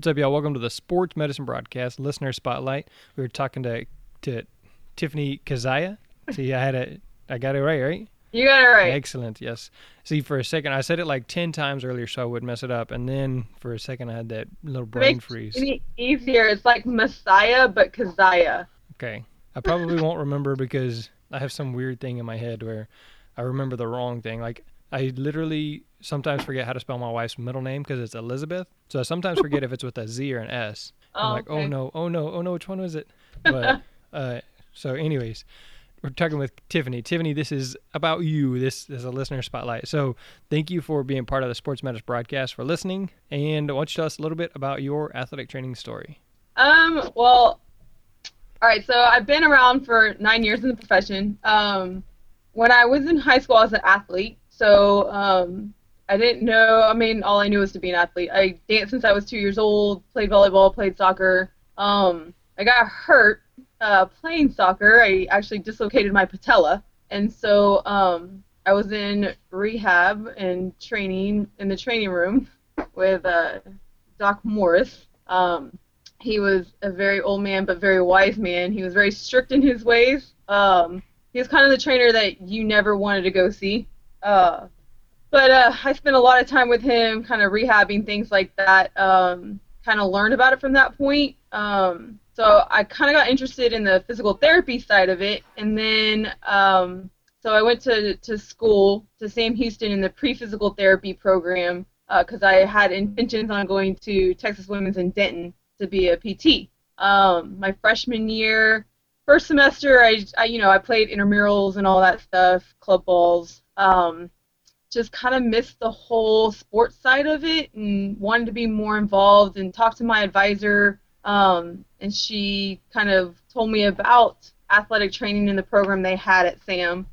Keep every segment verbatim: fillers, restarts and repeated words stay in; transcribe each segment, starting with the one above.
What's up, y'all? Welcome to the Sports Medicine Broadcast Listener Spotlight. We were talking to to Tiffany Kazaya. See, I had a, I got it right, right? You got it right. Excellent, yes. See, for a second, I said it like ten times earlier so I wouldn't mess it up, and then for a second I had that little brain Make freeze. it easier. It's like Messiah, but Kazaya. Okay. I probably won't remember because I have some weird thing in my head where I remember the wrong thing. Like, I literally sometimes forget how to spell my wife's middle name because it's Elizabeth. So I sometimes forget if it's with a Z or an S. I'm Oh, like, okay. oh no, oh no, oh no, which one was it? But, uh, so anyways, we're talking with Tiffany. Tiffany, this is about you. This is a listener spotlight. So thank you for being part of the Sports Medicine Broadcast, for listening. And I want you to tell us a little bit about your athletic training story. Um, well, all right, so I've been around for nine years in the profession. Um, when I was in high school, I was an athlete. So um, I didn't know, I mean, all I knew was to be an athlete. I danced since I was two years old, played volleyball, played soccer. Um, I got hurt uh, playing soccer. I actually dislocated my patella. And so um, I was in rehab and training in the training room with uh, Doc Morris. Um, he was a very old man, but very wise man. He was very strict in his ways. Um, he was kind of the trainer that you never wanted to go see. Uh, but uh, I spent a lot of time with him, kind of rehabbing things like that. Um, kind of learned about it from that point. Um, so I kind of got interested in the physical therapy side of it, and then um, so I went to to school to Sam Houston in the pre-physical therapy program because uh, I had intentions on going to Texas Women's in Denton to be a P T. Um, my freshman year, first semester, I, I you know I played intramurals and all that stuff, club balls. Um, just kind of missed the whole sports side of it and wanted to be more involved and talked to my advisor, um, and she kind of told me about athletic training in the program they had at SAM.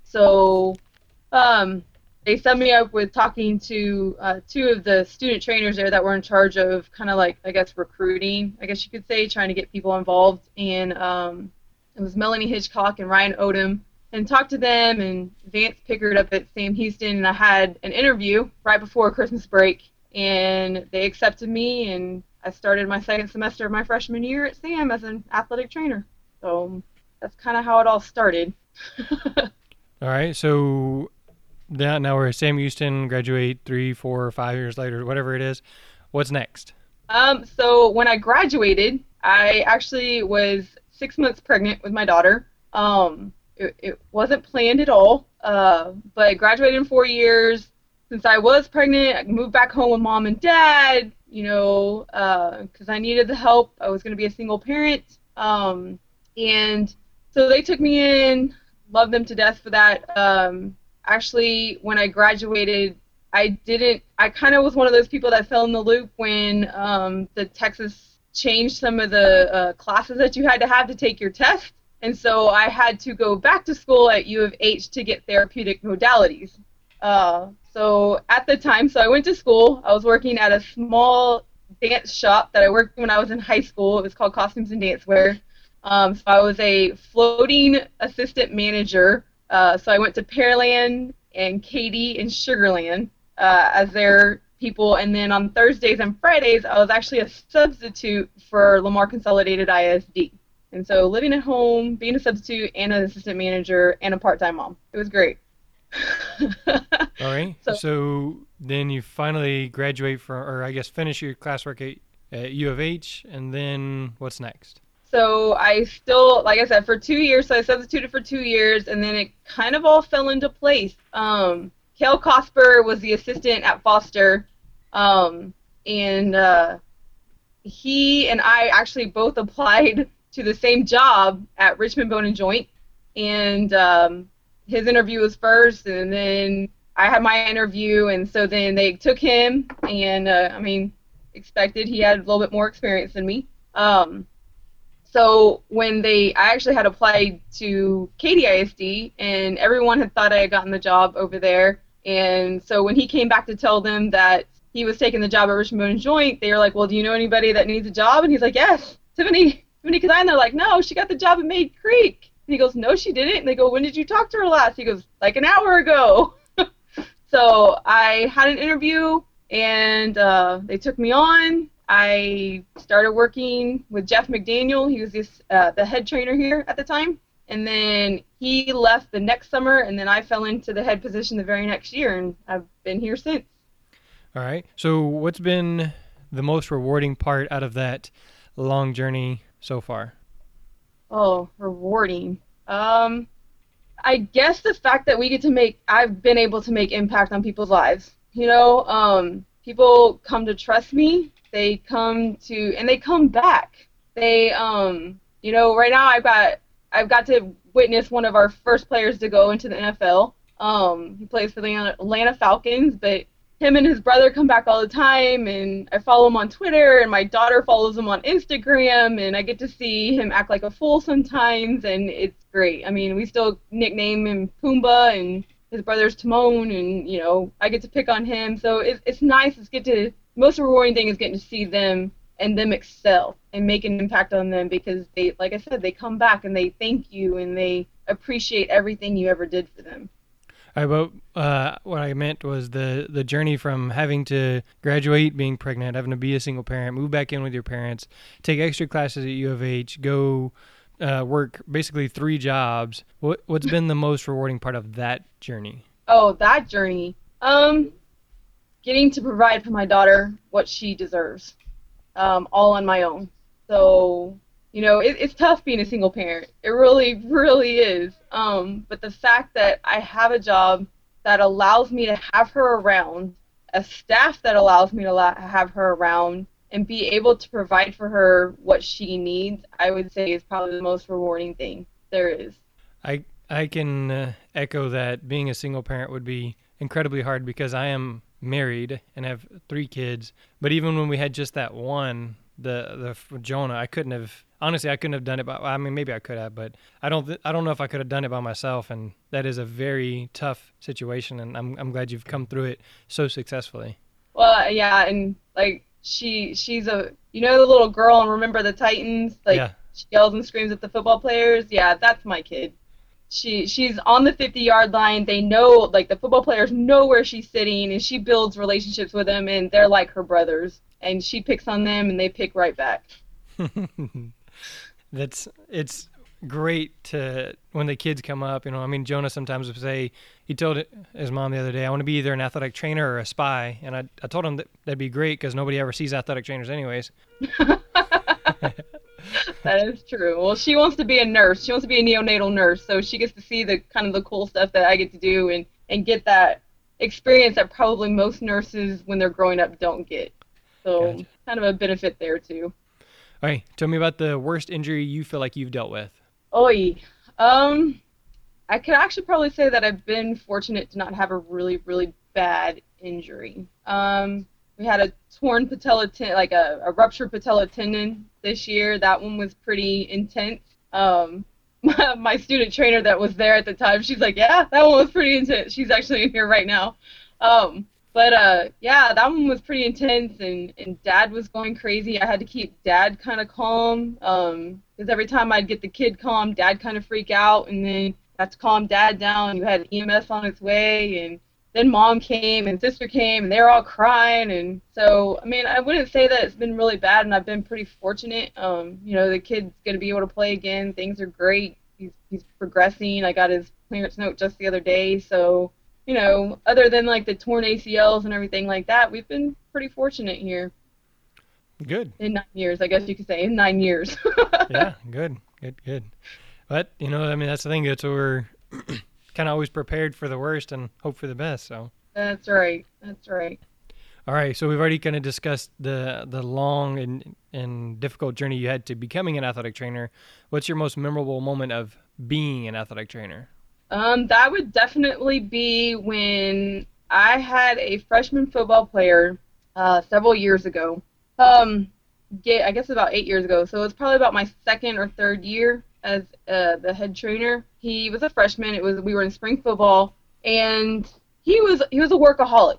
So um, they set me up with talking to uh, two of the student trainers there that were in charge of kind of like, I guess, recruiting, I guess you could say, trying to get people involved. And um, it was Melanie Hitchcock and Ryan Odom. And talked to them, and Vance Pickard up at Sam Houston, and I had an interview right before Christmas break, and they accepted me, and I started my second semester of my freshman year at Sam as an athletic trainer. So that's kind of how it all started. All right, so now, now we're at Sam Houston, graduate three, four, five years later, whatever it is. What's next? Um, so when I graduated, I actually was six months pregnant with my daughter. Um, It, it wasn't planned at all, uh, but I graduated in four years. Since I was pregnant, I moved back home with mom and dad, you know, because uh, I needed the help. I was going to be a single parent. Um, and so they took me in, loved them to death for that. Um, actually, when I graduated, I didn't, I kind of was one of those people that fell in the loop when um, the Texas changed some of the uh, classes that you had to have to take your test. And so I had to go back to school at U of H to get therapeutic modalities. Uh, so at the time, so I went to school. I was working at a small dance shop that I worked when I was in high school. It was called Costumes and Dancewear. Um, so I was a floating assistant manager. Uh, so I went to Pearland and Katy and Sugarland uh, as their people. And then on Thursdays and Fridays, I was actually a substitute for Lamar Consolidated I S D. And so living at home, being a substitute, and an assistant manager, and a part-time mom. It was great. All right. So, so then you finally graduate from, or I guess finish your classwork at, at U of H, and then what's next? So I still, like I said, for two years, so I substituted for two years, and then it kind of all fell into place. Um, Kale Cosper was the assistant at Foster, um, and uh, he and I actually both applied to the same job at Richmond Bone and Joint, and um, his interview was first, and then I had my interview, and so then they took him, and uh, I mean, expected he had a little bit more experience than me. Um, so when they, I actually had applied to Katy I S D, and everyone had thought I had gotten the job over there, and so when he came back to tell them that he was taking the job at Richmond Bone and Joint, they were like, well, do you know anybody that needs a job? And he's like, yes, Tiffany. Because I and they're like, no, she got the job at Maid Creek. And he goes, no, she didn't. And they go, when did you talk to her last? He goes, like an hour ago. So I had an interview, and uh, they took me on. I started working with Jeff McDaniel. He was this, uh, the head trainer here at the time. And then he left the next summer, and then I fell into the head position the very next year, and I've been here since. All right. So what's been the most rewarding part out of that long journey so far? Oh, rewarding. Um, I guess the fact that we get to make, I've been able to make impact on people's lives. You know, um, people come to trust me. They come to, and they come back. They, um, you know, right now I've got, I've got to witness one of our first players to go into the N F L. Um, he plays for the Atlanta Falcons, but him and his brother come back all the time, and I follow him on Twitter, and my daughter follows him on Instagram, and I get to see him act like a fool sometimes, and it's great. I mean, we still nickname him Pumbaa, and his brother's Timon, and, you know, I get to pick on him, so it's, it's nice. It's get to, most rewarding thing is getting to see them and them excel and make an impact on them, because they, like I said, they come back and they thank you and they appreciate everything you ever did for them. All right, but uh, what I meant was the, the journey from having to graduate, being pregnant, having to be a single parent, move back in with your parents, take extra classes at U of H, go uh, work basically three jobs. What, what's been the most rewarding part of that journey? Oh, that journey. Um, getting to provide for my daughter what she deserves, um, all on my own. So, you know, it, it's tough being a single parent. It really, really is. Um, but the fact that I have a job that allows me to have her around, a staff that allows me to la- have her around, and be able to provide for her what she needs, I would say is probably the most rewarding thing there is. I I can uh, echo that. Being a single parent would be incredibly hard because I am married and have three kids. But even when we had just that one, the the Jonah, I couldn't have. Honestly, I couldn't have done it by. I mean, maybe I could have, but I don't. Th- I don't know if I could have done it by myself. And that is a very tough situation. And I'm I'm glad you've come through it so successfully. Well, yeah, and like she she's a you know the little girl and Remember the Titans, like Yeah. she yells and screams at the football players. Yeah, that's my kid. She she's on the fifty-yard line. They know, like, the football players know where she's sitting, and she builds relationships with them, and they're like her brothers. And she picks on them, and they pick right back. That's it's great to when the kids come up. You know, I mean, Jonah sometimes would say he told his mom the other day, "I want to be either an athletic trainer or a spy," and I I told him that that'd be great because nobody ever sees athletic trainers anyways. That is true. Well, she wants to be a nurse. She wants to be a neonatal nurse, so she gets to see the kind of the cool stuff that I get to do and and get that experience that probably most nurses when they're growing up don't get. So Gotcha. kind of a benefit there too. All right, tell me about the worst injury you feel like you've dealt with. Oi. Um, I could actually probably say that I've been fortunate to not have a really, really bad injury. Um, we had a torn patella tendon, like a, a ruptured patella tendon this year. That one was pretty intense. Um, my, my student trainer that was there at the time, she's like, yeah, that one was pretty intense. She's actually in here right now. Um, But, uh, yeah, that one was pretty intense, and, and Dad was going crazy. I had to keep Dad kind of calm, um, because every time I'd get the kid calm, Dad kind of freak out, and then I had to calm Dad down. You had E M S on its way, and then Mom came, and Sister came, and they were all crying, and so, I mean, I wouldn't say that it's been really bad, and I've been pretty fortunate. Um, you know, the kid's going to be able to play again. Things are great. He's, he's progressing. I got his clearance note just the other day, so... You know, other than like the torn A C Ls and everything like that, we've been pretty fortunate here Good. in nine years, I guess you could say, in nine years. Yeah, good, good, good. But, you know, I mean, that's the thing. That's what we're kind of always prepared for the worst and hope for the best. So, That's right. That's right. all right. So we've already kind of discussed the the long and and difficult journey you had to becoming an athletic trainer. What's your most memorable moment of being an athletic trainer? Um, that would definitely be when I had a freshman football player uh, several years ago. Um, get, I guess about eight years ago. So it was probably about my second or third year as uh, the head trainer. He was a freshman. It was we were in spring football, and he was he was a workaholic.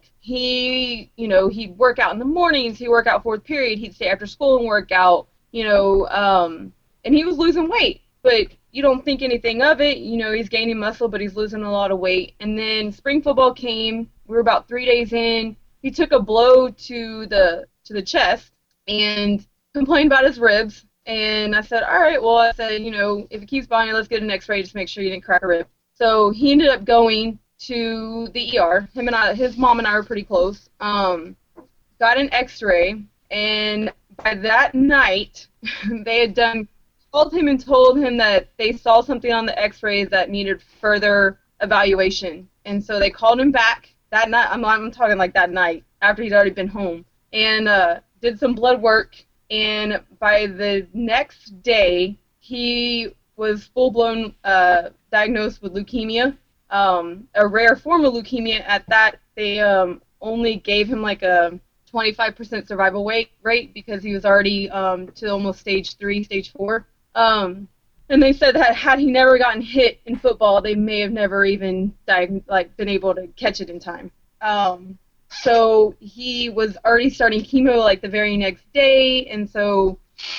He you know he'd work out in the mornings. He'd work out fourth period. He'd stay after school and work out. You know, um, and he was losing weight, but you don't think anything of it. You know, he's gaining muscle, but he's losing a lot of weight. And then spring football came. We were about three days in. He took a blow to the to the chest, and complained about his ribs. And I said, all right, well, I said, you know, if it keeps bothering you, let's get an x-ray, just make sure you didn't crack a rib. So he ended up going to the E R. Him and I, his mom and I were pretty close. Um, got an x-ray, and by that night, they had done, called him and told him that they saw something on the x-rays that needed further evaluation. And so they called him back that night. I'm, I'm talking like that night, after he'd already been home, and uh, did some blood work. And by the next day, he was full-blown uh, diagnosed with leukemia, um, a rare form of leukemia. At that, they um, only gave him like a twenty-five percent survival rate, rate because he was already um, to almost stage three, stage four. Um, and they said that had he never gotten hit in football, they may have never even diag- like been able to catch it in time. Um, so he was already starting chemo like the very next day, and so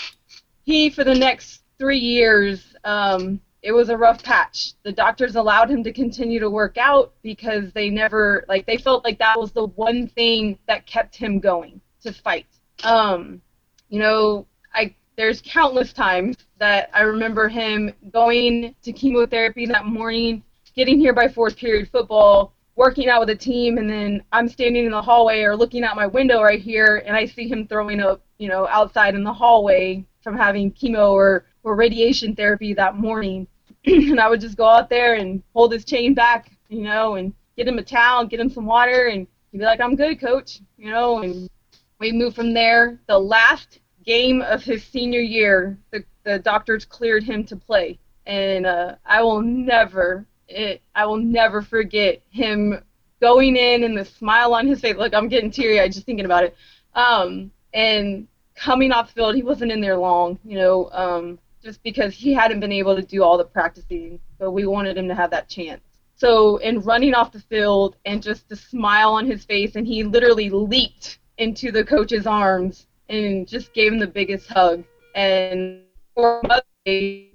he, for the next three years, um, it was a rough patch. The doctors allowed him to continue to work out because they never, like, they felt like that was the one thing that kept him going to fight. Um, you know, I there's countless times that I remember him going to chemotherapy that morning, getting here by fourth period football, working out with a team, and then I'm standing in the hallway or looking out my window right here, and I see him throwing up, you know, outside in the hallway from having chemo or, or radiation therapy that morning. And I would just go out there and hold his chain back, you know, and get him a towel, get him some water, and he'd be like, I'm good, coach, you know, and we moved from there. The last game of his senior year, the, the doctors cleared him to play. And uh, I will never, it, I will never forget him going in and the smile on his face. Look, I'm getting teary-eyed just thinking about it. Um, and coming off the field, he wasn't in there long, you know, um, just because he hadn't been able to do all the practicing. So we wanted him to have that chance. So in running off the field and just the smile on his face, and he literally leaped into the coach's arms and just gave him the biggest hug. And for Mother's Day,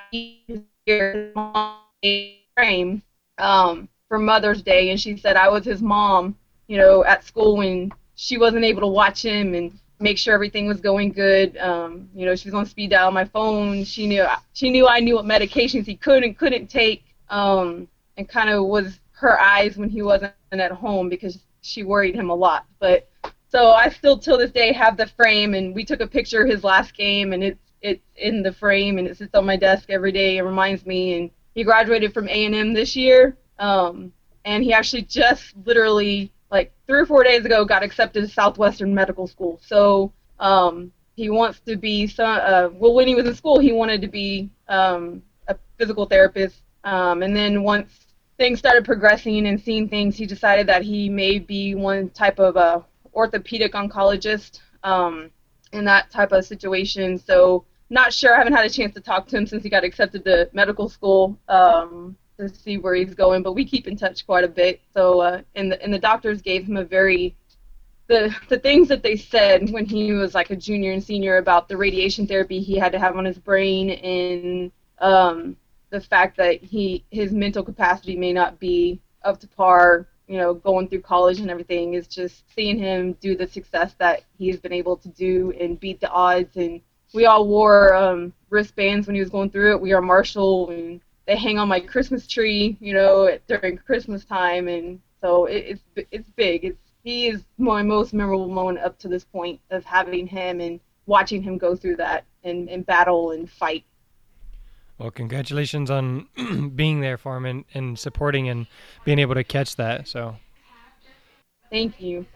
his mom frame um, for Mother's Day, and she said I was his mom, you know, at school when she wasn't able to watch him and make sure everything was going good. Um, you know, she was on speed dial on my phone. She knew she knew I knew what medications he could and couldn't take, um, and kind of was her eyes when he wasn't at home because she worried him a lot. But so I still till this day have the frame, and we took a picture of his last game, and it's it's in the frame, and it sits on my desk every day. It reminds me. And he graduated from A and M this year, um, and he actually just literally like three or four days ago got accepted to Southwestern Medical School. So um, he wants to be some. Uh, well, when he was in school, he wanted to be um, a physical therapist, um, and then once things started progressing and seeing things, he decided that he may be one type of a orthopedic oncologist um, in that type of situation. So not sure. I haven't had a chance to talk to him since he got accepted to medical school um, to see where he's going, but we keep in touch quite a bit. So uh, and the and the doctors gave him a very the the things that they said when he was like a junior and senior about the radiation therapy he had to have on his brain, and um, the fact that he his mental capacity may not be up to par, you know, going through college and everything, is just seeing him do the success that he's been able to do and beat the odds. And we all wore um, wristbands when he was going through it. We are Marshall, and they hang on my Christmas tree, you know, during Christmas time. And so it, it's it's big. It's he is my most memorable moment up to this point of having him and watching him go through that and, and battle and fight. Well, congratulations on being there for him and, and supporting and being able to catch that. So, thank you.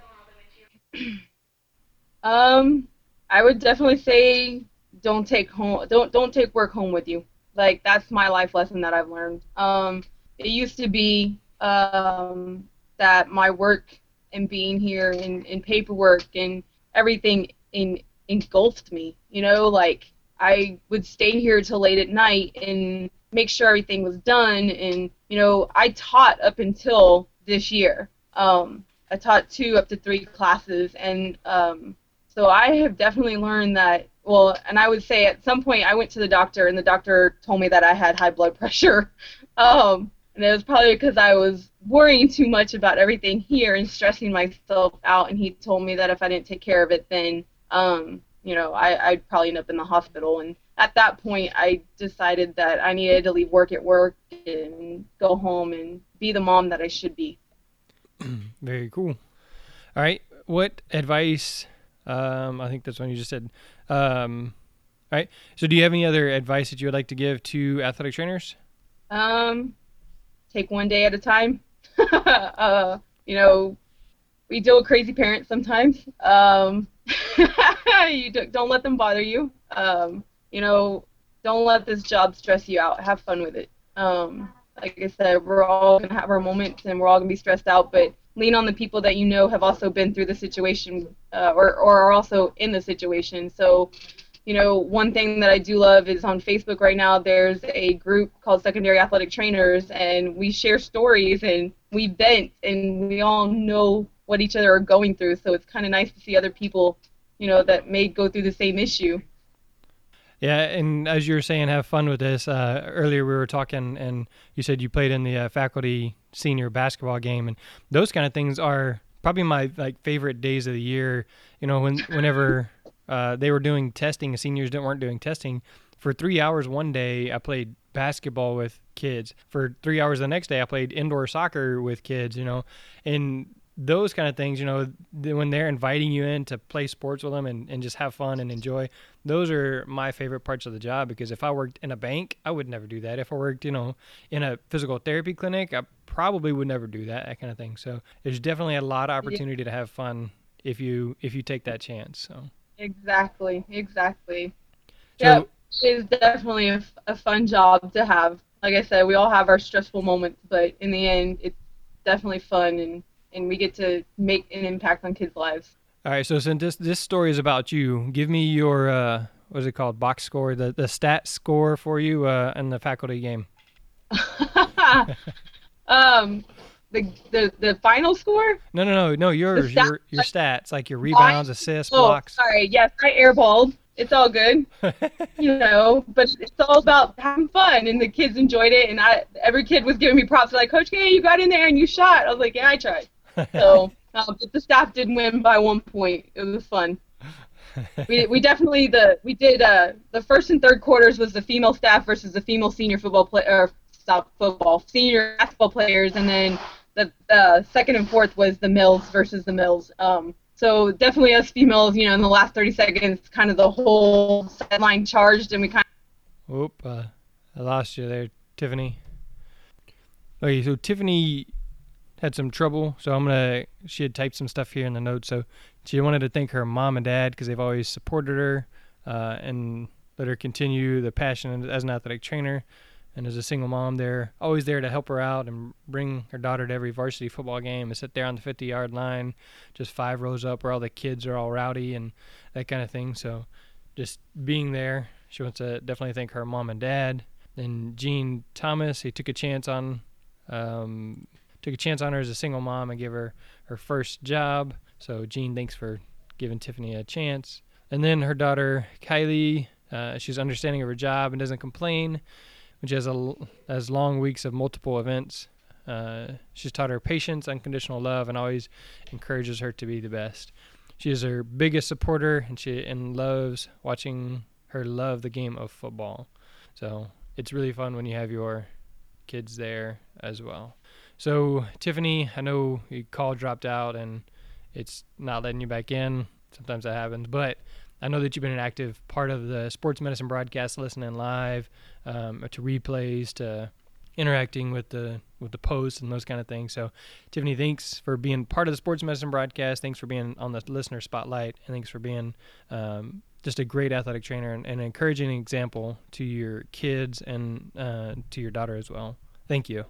um, I would definitely say don't take home don't don't take work home with you. Like, that's my life lesson that I've learned. Um, it used to be um that my work and being here and, and paperwork and everything in, engulfed me. You know, like, I would stay here till late at night and make sure everything was done. And, you know, I taught up until this year. Um, I taught two up to three classes. And um, so I have definitely learned that, well, and I would say at some point I went to the doctor, and the doctor told me that I had high blood pressure. Um, and it was probably because I was worrying too much about everything here and stressing myself out. And he told me that if I didn't take care of it, then um, you know, I, I'd probably end up in the hospital. And at that point, I decided that I needed to leave work at work and go home and be the mom that I should be. Very cool. All right. What advice, um, I think that's one you just said. Um, all right. So do you have any other advice that you would like to give to athletic trainers? Um, take one day at a time. uh, you know, we deal with crazy parents sometimes. Um, you do, don't let them bother you. Um, you know, don't let this job stress you out. Have fun with it. Um, like I said, we're all gonna have our moments, and we're all gonna be stressed out. But lean on the people that you know have also been through the situation, uh, or or are also in the situation. So, you know, one thing that I do love is on Facebook right now, there's a group called Secondary Athletic Trainers, and we share stories and we vent, and we all know what each other are going through. So it's kind of nice to see other people, you know, that may go through the same issue. Yeah, and as you were saying, have fun with this. Uh, earlier we were talking, and you said you played in the uh, faculty senior basketball game, and those kind of things are probably my like favorite days of the year. You know, when whenever uh, they were doing testing, the seniors didn't weren't doing testing. For three hours one day, I played basketball with kids. For three hours the next day, I played indoor soccer with kids. You know, and those kind of things, you know, when they're inviting you in to play sports with them and, and just have fun and enjoy, those are my favorite parts of the job, because if I worked in a bank, I would never do that. If I worked, you know, in a physical therapy clinic, I probably would never do that, that kind of thing. So there's definitely a lot of opportunity yeah. to have fun if you if you take that chance. So Exactly, exactly. So, yeah, it's definitely a, a fun job to have. Like I said, we all have our stressful moments, but in the end, it's definitely fun, and and we get to make an impact on kids' lives. All right, so since this this story is about you, give me your uh, what is it called, box score, the the stat score for you uh, in the faculty game. um, the the the final score? No, no, no, no. Yours, stat- your your stats, like your rebounds, assists, oh, blocks. Sorry, yes, I airballed. It's all good, you know. But it's all about having fun, and the kids enjoyed it, and I every kid was giving me props, like, Coach K, you got in there and you shot. I was like, yeah, I tried. So, uh, but the staff did win by one point. It was fun. We we definitely the we did uh the first and third quarters was the female staff versus the female senior football play or stop football senior basketball players, and then the uh, second and fourth was the males versus the males. Um, so definitely us females, you know, in the last thirty seconds, kind of the whole sideline charged, and we kind of. Oop, uh, I lost you there, Tiffany. Okay, so Tiffany had some trouble, so I'm gonna. She had typed some stuff here in the notes, so she wanted to thank her mom and dad because they've always supported her uh, and let her continue the passion as an athletic trainer. And as a single mom, they're always there to help her out and bring her daughter to every varsity football game and sit there on the fifty-yard line, just five rows up where all the kids are all rowdy and that kind of thing. So just being there, she wants to definitely thank her mom and dad. Then Jean Thomas, he took a chance on um, took a chance on her as a single mom and gave her her first job. So Jean, thanks for giving Tiffany a chance. And then her daughter, Kylie, uh, she's understanding of her job and doesn't complain, which has a has long weeks of multiple events. Uh, she's taught her patience, unconditional love, and always encourages her to be the best. She is her biggest supporter, and she and loves watching her love the game of football. So it's really fun when you have your kids there as well. So Tiffany, I know your call dropped out and it's not letting you back in. Sometimes that happens, but I know that you've been an active part of the sports medicine broadcast, listening live, um, to replays, to interacting with the with the posts and those kind of things. So, Tiffany, thanks for being part of the sports medicine broadcast. Thanks for being on the listener spotlight, and thanks for being um, just a great athletic trainer and, and an encouraging example to your kids and uh, to your daughter as well. Thank you.